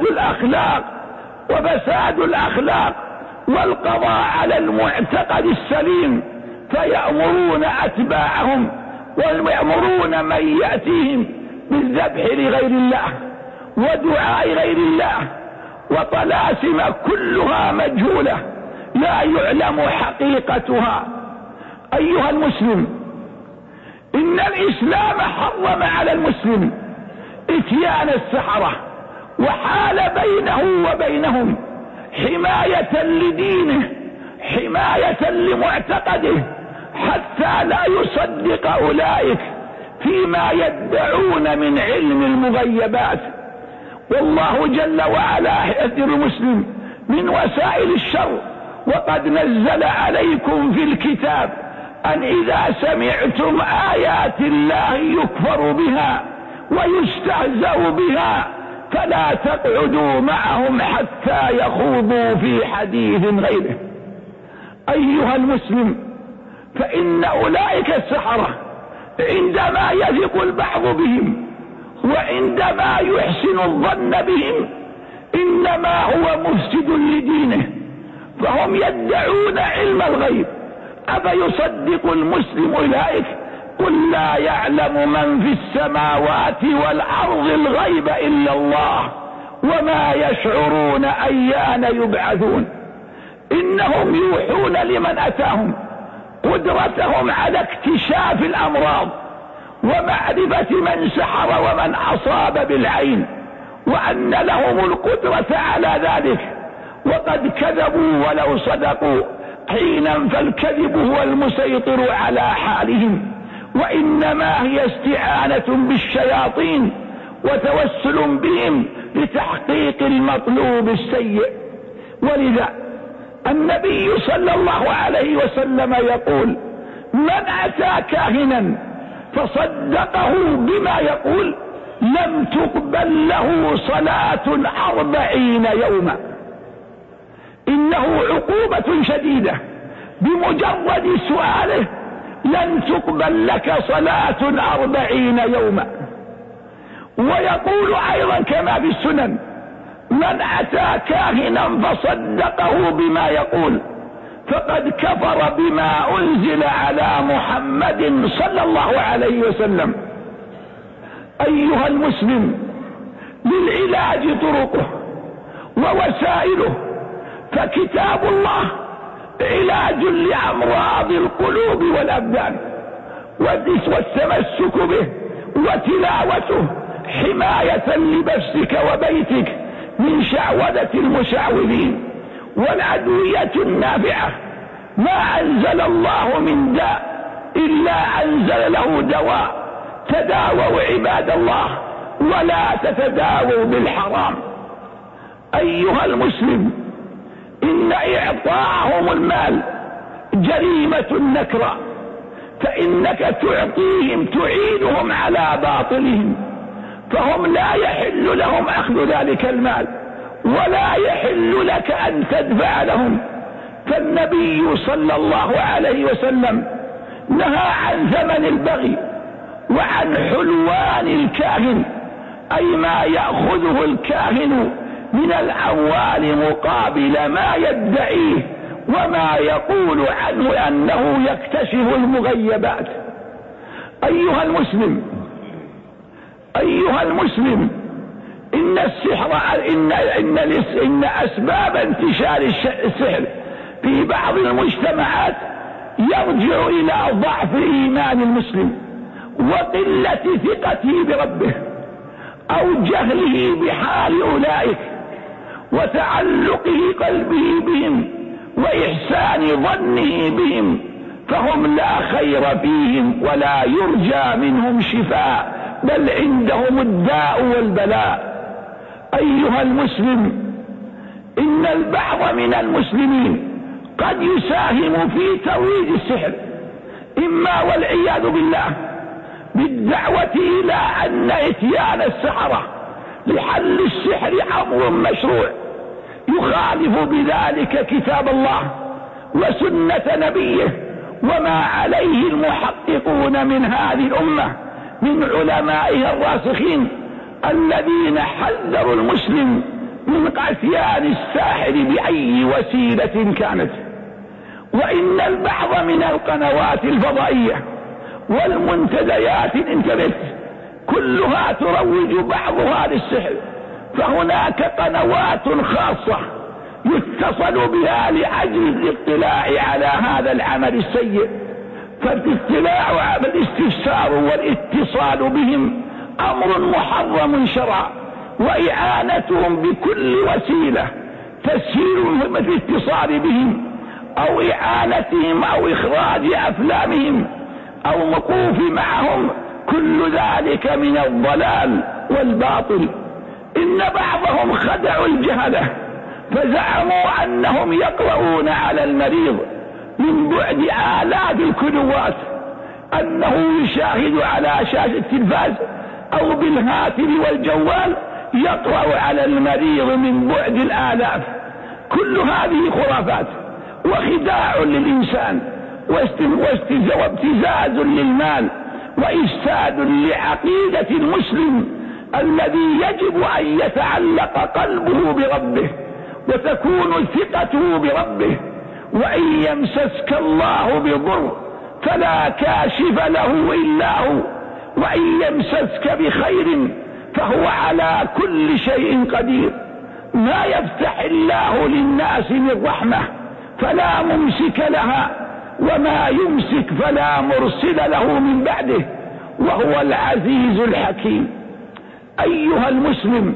[SPEAKER 1] الأخلاق والقضاء على المعتقد السليم، فيأمرون أتباعهم ويأمرون من يأتيهم بالذبح لغير الله ودعاء غير الله، وطلاسم كلها مجهولة لا يعلم حقيقتها. أيها المسلم، إن الإسلام حرم على المسلم إتيان السحرة، وحال بينه وبينهم حماية لدينه، حماية لمعتقده، حتى لا يصدق أولئك فيما يدعون من علم المغيبات. والله جل وعلا يحذر المسلم من وسائل الشر، وقد نزل عليكم في الكتاب أن إذا سمعتم آيات الله يكفر بها ويستهزأ بها فلا تقعدوا معهم حتى يخوضوا في حديث غيره. أيها المسلم، فإن أولئك السحرة عندما يثق البعض بهم وعندما يحسن الظن بهم إنما هو مفسد لدينه، فهم يدعون علم الغيب. أفيصدق المسلم أولئك؟ قل لا يعلم من في السماوات والأرض الغيب إلا الله وما يشعرون أيان يبعثون. إنهم يوحون لمن أتاهم قدرتهم على اكتشاف الأمراض ومعرفة من سحر ومن أصاب بالعين، وأن لهم القدرة على ذلك، وقد كذبوا ولو صدقوا حينا، فالكذب هو المسيطر على حالهم، وإنما هي استعانة بالشياطين وتوسل بهم لتحقيق المطلوب السيء. ولذا النبي صلى الله عليه وسلم يقول: من أتى كاهنا فصدقه بما يقول لم تقبل له صلاة 40 يوما. إنه عقوبة شديدة، بمجرد سؤاله لن تقبل لك صلاة 40 يوما. ويقول أيضا كما في السنن: من أتى كاهنا فصدقه بما يقول فقد كفر بما أنزل على محمد صلى الله عليه وسلم. أيها المسلم، للعلاج طرقه ووسائله، فكتاب الله علاج لأمراض القلوب والأبدان، والتمسك به وتلاوته حماية لنفسك وبيتك من شعوذة المشعوذين. والأدوية النافعة، ما أنزل الله من داء إلا أنزل له دواء تداووا عباد الله ولا تتداووا بالحرام. أيها المسلم، إن إعطاءهم المال جريمة نكرة، فإنك تعطيهم تعينهم على باطلهم، فهم لا يحل لهم أخذ ذلك المال ولا يحل لك أن تدفع لهم. فالنبي صلى الله عليه وسلم نهى عن ثمن البغي وعن حلوان الكاهن، أي ما يأخذه الكاهن من الأموال مقابل ما يدعيه وما يقول عنه أنه يكتشف المغيبات. أيها المسلم، إن السحر إن أسباب انتشار السحر في بعض المجتمعات يرجع إلى ضعف إيمان المسلم وقلة ثقته بربه أو جهله بحال أولئك وتعلقه قلبه بهم وإحسان ظنه بهم، فهم لا خير فيهم ولا يرجى منهم شفاء، بل عندهم الداء والبلاء. أيها المسلم، إن البعض من المسلمين قد يساهم في ترويج السحر، إما والعياذ بالله بالدعوة إلى أن إتيان السحرة لحل السحر أمر مشروع يخالف بذلك كتاب الله وسنة نبيه وما عليه المحققون من هذه الأمة من علمائها الراسخين الذين حذروا المسلم من قتيان الساحر بأي وسيلة كانت. وإن البعض من القنوات الفضائية والمنتديات الانترنت كلها تروج بعضها للسحر، فهناك قنوات خاصة يتصل بها لأجل الاطلاع على هذا العمل السيء، فالاطلاع على الاستفسار والاتصال بهم أمر محرم شرعا، وإعانتهم بكل وسيلة تسهيل الاتصال بهم أو إعانتهم أو إخراج أفلامهم أو وقوف معهم، كل ذلك من الضلال والباطل. إن بعضهم خدعوا الجهلة فزعموا أنهم يقرؤون على المريض من بعد آلاف الكنوات، أنه يشاهد على شاشة التلفاز أو بالهاتف والجوال يقرأ على المريض من بعد الآلاف. كل هذه خرافات وخداع للإنسان وابتزاز للمال وإفساد لعقيدة المسلم الذي يجب أن يتعلق قلبه بربه وتكون ثقته بربه. وإن يمسسك الله بضر فلا كاشف له إلا هو، وإن يمسسك بخير فهو على كل شيء قدير. ما يفتح الله للناس من رحمة فلا ممسك لها، وما يمسك فلا مرسل له من بعده، وهو العزيز الحكيم. أيها المسلم،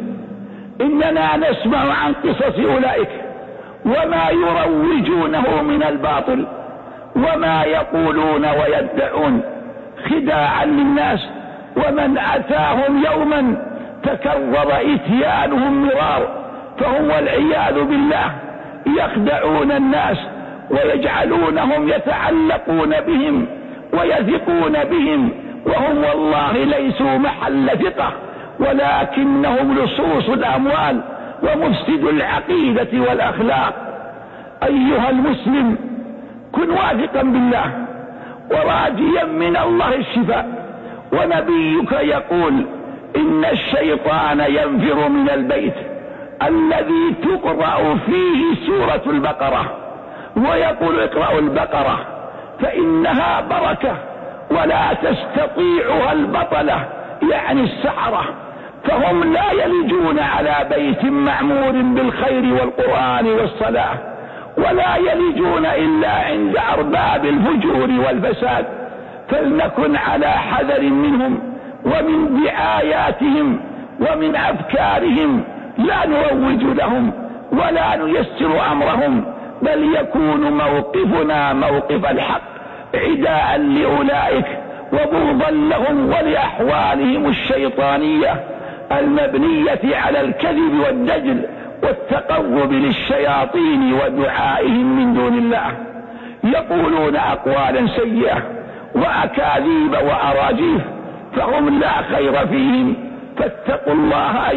[SPEAKER 1] إننا نسمع عن قصص أولئك وما يروجونه من الباطل وما يقولون ويدعون خداعا للناس، ومن أتاهم يوما تكرر إتيانهم مرار، فهم والعياذ بالله يخدعون الناس ويجعلونهم يتعلقون بهم ويثقون بهم، وهم والله ليسوا محل ثقة، ولكنهم لصوص الأموال ومفسد العقيدة والأخلاق. أيها المسلم، كن واثقا بالله وراجيا من الله الشفاء، ونبيك يقول إن الشيطان ينفر من البيت الذي تقرأ فيه سورة البقرة، ويقول اقرأوا البقرة فإنها بركة ولا تستطيعها البطلة، يعني السحرة، فهم لا يلجون على بيت معمور بالخير والقرآن والصلاة، ولا يلجون إلا عند أرباب الفجور والفساد. فلنكن على حذر منهم ومن دعاياتهم ومن أفكارهم، لا نروج لهم ولا نيسر أمرهم، بل يكون موقفنا موقف الحق عداء لأولئك وبغضا لهم ولأحوالهم الشيطانية المبنية على الكذب والدجل والتقرب للشياطين ودعائهم من دون الله. يقولون أقوالا سيئة وأكاذيب وأراجيف فهم لا خير فيهم. فاتقوا الله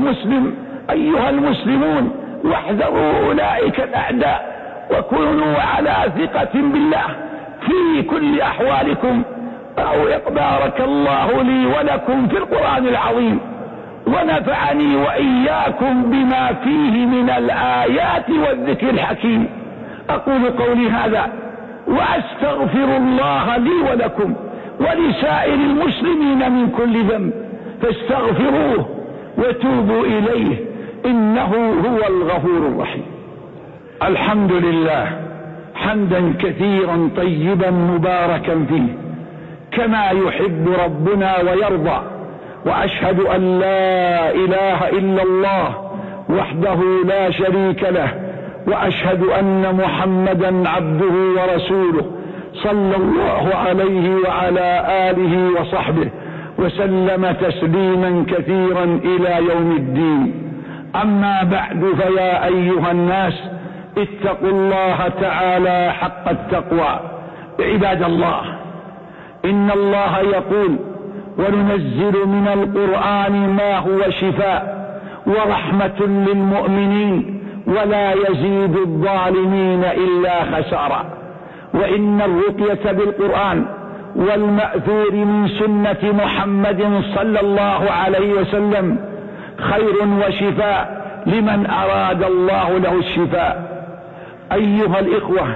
[SPEAKER 1] أيها المسلمون واحذروا أولئك الأعداء، وكونوا على ثقة بالله في كل أحوالكم. بارك الله لي ولكم في القرآن العظيم، ونفعني وإياكم بما فيه من الآيات والذكر الحكيم. أقول قولي هذا وأستغفر الله لي ولكم ولسائر المسلمين من كل ذنب، فاستغفروه وتوبوا إليه إنه هو الغفور الرحيم. الحمد لله حمدا كثيرا طيبا مباركا فيه كما يحب ربنا ويرضى، وأشهد أن لا إله إلا الله وحده لا شريك له، وأشهد أن محمدا عبده ورسوله صلى الله عليه وعلى آله وصحبه وسلم تسليما كثيرا إلى يوم الدين. أما بعد، فيا أيها الناس اتقوا الله تعالى حق التقوى. عباد الله، إن الله يقول: وننزل من القرآن ما هو شفاء ورحمة للمؤمنين ولا يزيد الظالمين إلا خسارا. وإن الرقية بالقرآن والمأثور من سنة محمد صلى الله عليه وسلم خير وشفاء لمن أراد الله له الشفاء. أيها الإخوة،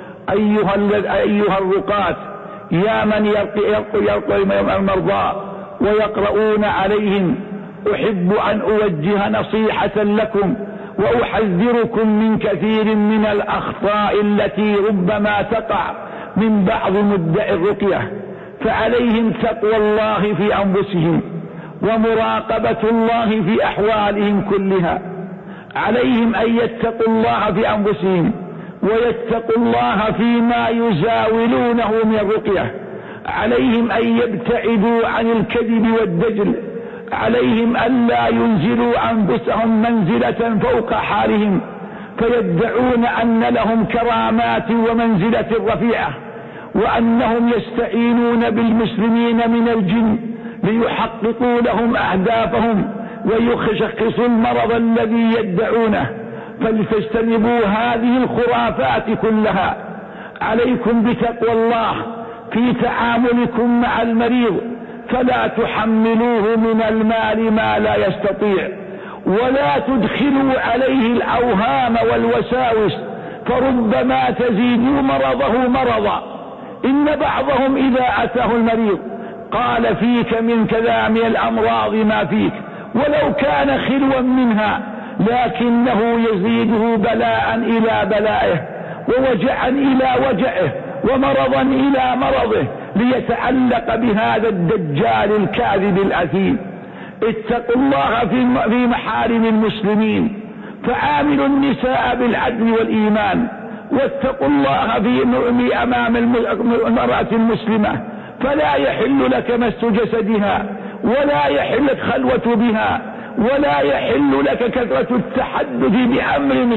[SPEAKER 1] أيها الرقاة، يا من يرقي المرضى ويقرؤون عليهم، أحب أن أوجه نصيحة لكم وأحذركم من كثير من الأخطاء التي ربما تقع من بعض مدعي الرقية. فعليهم تقوى الله في أنفسهم ومراقبة الله في أحوالهم كلها. عليهم أن يتقوا الله في أنفسهم ويتقوا الله فيما يزاولونه من الرقية. عليهم أن يبتعدوا عن الكذب والدجل. عليهم أن لا ينزلوا أنفسهم منزلة فوق حالهم فيدعون أن لهم كرامات ومنزلة رفيعة، وأنهم يستعينون بالمسلمين من الجن ليحققوا لهم أهدافهم ويشخصوا المرض الذي يدعونه. فلتجتنبوا هذه الخرافات كلها. عليكم بتقوى الله في تعاملكم مع المريض، فلا تحملوه من المال ما لا يستطيع، ولا تدخلوا عليه الأوهام والوساوس، فربما تزيدوا مرضه مرضا. إن بعضهم إذا أتاه المريض قال: فيك من كذا من الأمراض ما فيك، ولو كان خلوا منها، لكنه يزيده بلاء إلى بلائه ووجعا إلى وجعه ومرضا إلى مرضه ليتعلق بهذا الدجال الكاذب الأثيم. اتقوا الله في محارم المسلمين، فعاملوا النساء بالعدل والإيمان، واتقوا الله في أمام المرأة المسلمة، فلا يحل لك مس جسدها، ولا يحل لك خلوة بها، ولا يحل لك كثرة التحدث بأمر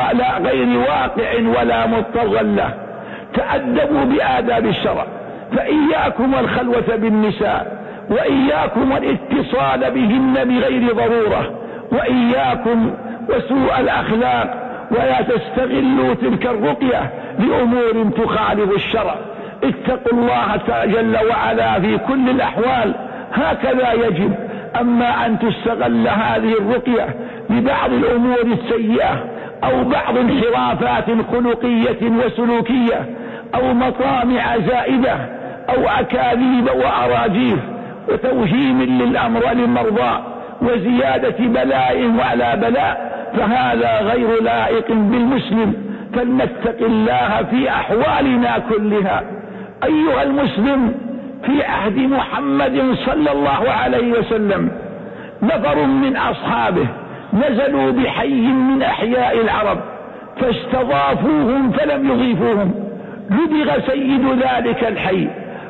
[SPEAKER 1] غير واقع ولا مضطر له. تأدبوا بآداب الشرع، فإياكم والخلوة بالنساء، وإياكم والاتصال بهن بغير ضرورة، وإياكم وسوء الأخلاق، ولا تستغلوا تلك الرقية لأمور تخالف الشرع. اتقوا الله جل وعلا في كل الأحوال، هكذا يجب. أما أن تستغل هذه الرقية لبعض الأمور السيئة أو بعض انحرافات خلقية وسلوكية أو مطامع زائدة أو أكاذيب وأراجيف وتوهيم للمرضى وزيادة بلاء وعلى بلاء، فهذا غير لائق بالمسلم. فلنتق الله في أحوالنا كلها. أيها المسلم، في عهد محمد صلى الله عليه وسلم نفر من أصحابه نزلوا بحي من أحياء العرب فاستضافوهم فلم يضيفوهم. لدغ سيد ذلك الحي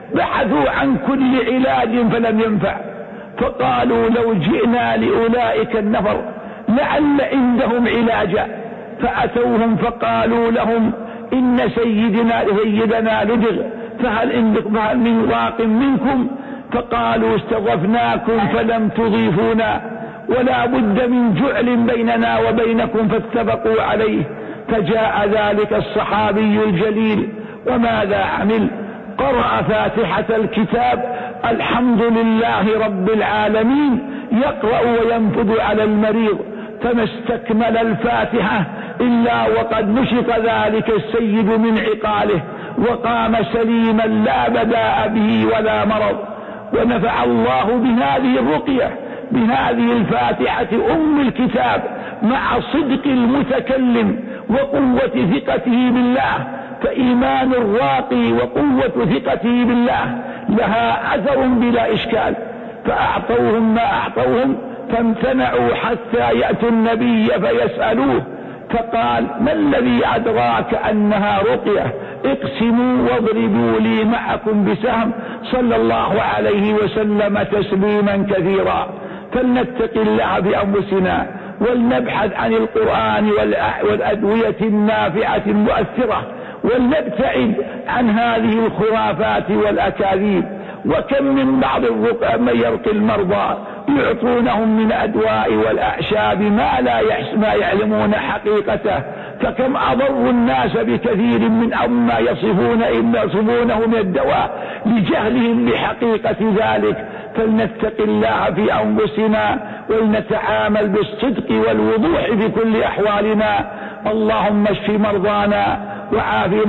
[SPEAKER 1] بحثوا عن كل علاج فلم ينفع، فقالوا لو جئنا لأولئك النفر لعل عندهم علاجا، فأتوهم فقالوا لهم إن سيدنا لدغ، فهل من راق منكم؟ فقالوا استضفناكم فلم تضيفونا، ولا بد من جعل بيننا وبينكم، فاتفقوا عليه. فجاء ذلك الصحابي الجليل، وماذا عمل؟ قرأ فاتحة الكتاب الحمد لله رب العالمين، يقرأ وينفذ على المريض، فما استكمل الفاتحة إلا وقد نشط ذلك السيد من عقاله وقام سليما لا بداء به ولا مرض. ونفع الله بهذه الرقية بهذه الفاتحة أم الكتاب مع صدق المتكلم وقوة ثقته بالله، فإيمان الراقي وقوة ثقته بالله لها أثر بلا إشكال. فأعطوهم ما أعطوهم، فامتنعوا حتى يأتوا النبي فيسألوه، فقال ما الذي أدراك أنها رقية؟ اقسموا واضربوا لي معكم بسهم. صلى الله عليه وسلم تسليما كثيرا. فلنتق الله بأنفسنا، ولنبحث عن القرآن والأدوية النافعة المؤثرة، ولنبتعد عن هذه الخرافات والأكاذيب. وكم من بعض الرقى من يرقي المرضى يعطونهم من أدواء والأعشاب ما يعلمون حقيقته، فكم أضروا الناس بكثير من أما يصفونه من الدواء لجهلهم بحقيقة ذلك. فلنتق الله في أنفسنا، ولنتعامل بالصدق والوضوح في كل أحوالنا. اللهم اشف مرضانا وعافي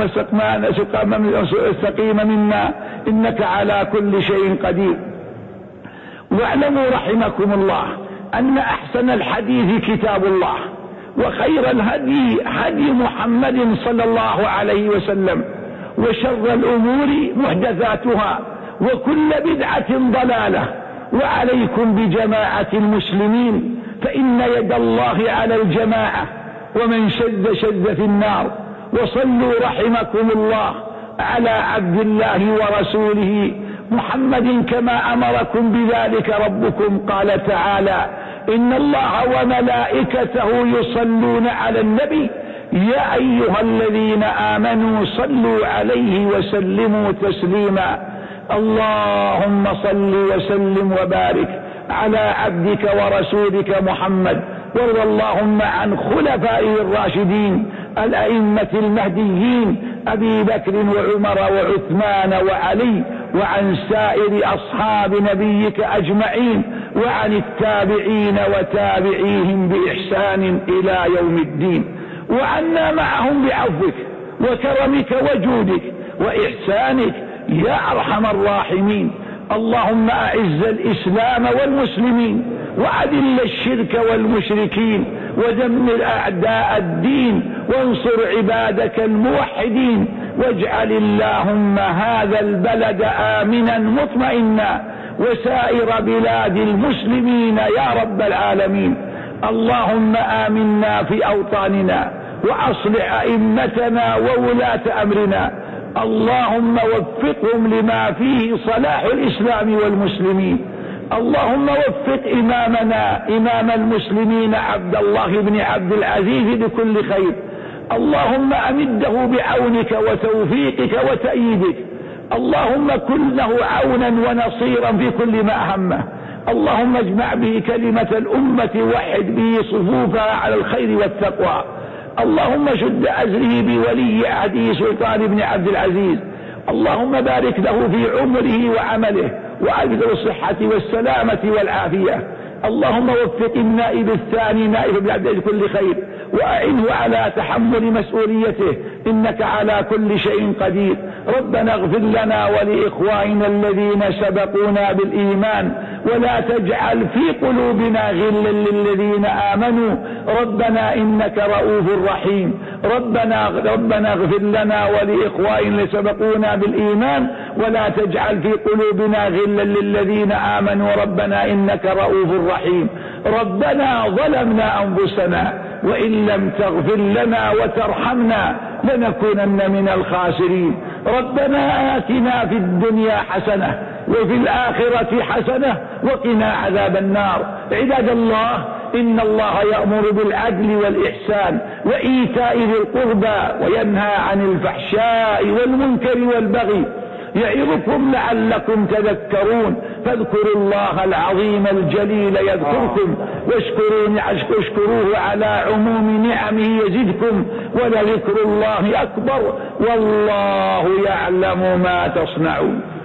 [SPEAKER 1] السقيم منا، إنك على كل شيء قدير. واعلموا رحمكم الله أن أحسن الحديث كتاب الله، وخير الهدي هدي محمد صلى الله عليه وسلم، وشر الأمور محدثاتها، وكل بدعة ضلالة. وعليكم بجماعة المسلمين، فإن يد الله على الجماعة، ومن شذ في النار. وصلوا رحمكم الله على عبد الله ورسوله محمد كما أمركم بذلك ربكم. قال تعالى إن الله وملائكته يصلون على النبي يا أيها الذين آمنوا صلوا عليه وسلموا تسليما. اللهم صل وسلم وبارك على عبدك ورسولك محمد، وارض اللهم عن خلفائه الراشدين الأئمة المهديين أبي بكر وعمر وعثمان وعلي، وعن سائر أصحاب نبيك أجمعين، وعن التابعين وتابعيهم بإحسان إلى يوم الدين، وعنا معهم بعفوك وكرمك وجودك وإحسانك يا أرحم الراحمين. اللهم أعز الإسلام والمسلمين، وأذل الشرك والمشركين، ودمر أعداء الدين، وانصر عبادك الموحدين. واجعل اللهم هذا البلد آمنا مطمئنا، وسائر بلاد المسلمين يا رب العالمين. اللهم آمنا في أوطاننا، وأصلح أئمتنا وولاة أمرنا. اللهم وفقهم لما فيه صلاح الإسلام والمسلمين. اللهم وفق إمامنا إمام المسلمين عبد الله بن عبد العزيز بكل خير. اللهم أمده بعونك وتوفيقك وتأييدك. اللهم كن له عونا ونصيرا في كل ما أهمه. اللهم اجمع به كلمة الأمة، وحد به صفوفها على الخير والتقوى. اللهم شد أزره بولي عهده سلطان بن عبد العزيز. اللهم بارك له في عمره وعمله، وأجزل الصحة والسلامة والعافية. اللهم وفق النائب الثاني نائب بن عبد العزيز كل خير، وأعنه على تحمل مسؤوليته، إنك على كل شيء قدير. ربنا اغفر لنا ولإخواننا الذين سبقونا بالإيمان، ولا تجعل في قلوبنا غلا للذين آمنوا. ربنا إنك رؤوف رحيم. ربنا اغفر لنا ولإخواننا الذين سبقونا بالإيمان، ولا تجعل في قلوبنا غلا للذين آمنوا. ربنا إنك رؤوف رحيم. ربنا ظلمنا أنفسنا، وإن لم تغفر لنا وترحمنا لنكونن من الخاسرين. ربنا آتنا في الدنيا حسنة وفي الآخرة حسنة وقنا عذاب النار. عباد الله، إن الله يأمر بالعدل والإحسان وإيتاء ذي القربى وينهى عن الفحشاء والمنكر والبغي يعظكم لعلكم تذكرون. فاذكروا الله العظيم الجليل يذكركم واشكروه على عموم نعمه يزدكم ولذكر الله أكبر والله يعلم ما تصنعون.